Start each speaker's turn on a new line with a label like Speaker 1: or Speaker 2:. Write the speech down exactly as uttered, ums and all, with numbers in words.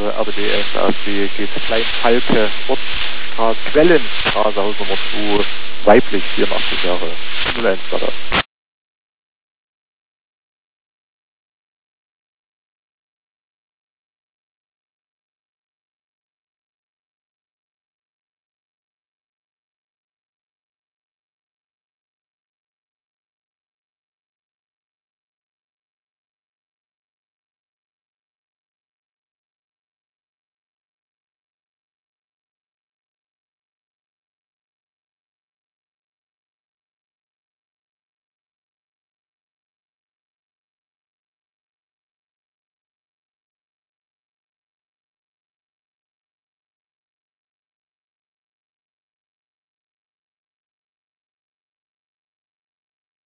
Speaker 1: R B D S A S B geht Klein Falke, Ortsstraße, Quellenstraße, Hausnummer zwei, weiblich, vierundachtzig Jahre. null eins war das.